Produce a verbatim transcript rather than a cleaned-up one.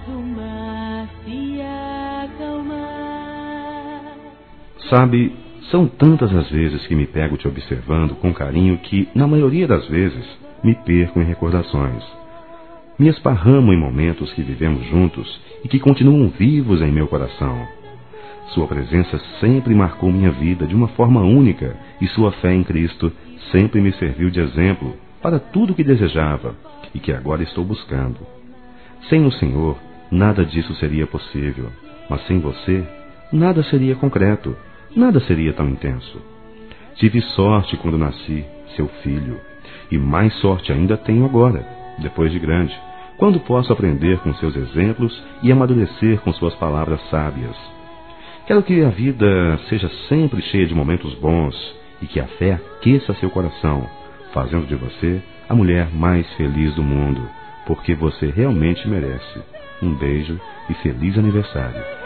acalmar-se, acalmar. Sabe, são tantas as vezes que me pego te observando com carinho que, na maioria das vezes, me perco em recordações. Me esparramo em momentos que vivemos juntos e que continuam vivos em meu coração. Sua presença sempre marcou minha vida de uma forma única e sua fé em Cristo sempre me serviu de exemplo para tudo o que desejava e que agora estou buscando. Sem o Senhor, nada disso seria possível, mas sem você, nada seria concreto, nada seria tão intenso. Tive sorte quando nasci, seu filho, e mais sorte ainda tenho agora, depois de grande, quando posso aprender com seus exemplos e amadurecer com suas palavras sábias. Quero que a vida seja sempre cheia de momentos bons e que a fé aqueça seu coração, fazendo de você a mulher mais feliz do mundo, porque você realmente merece. Um beijo e feliz aniversário.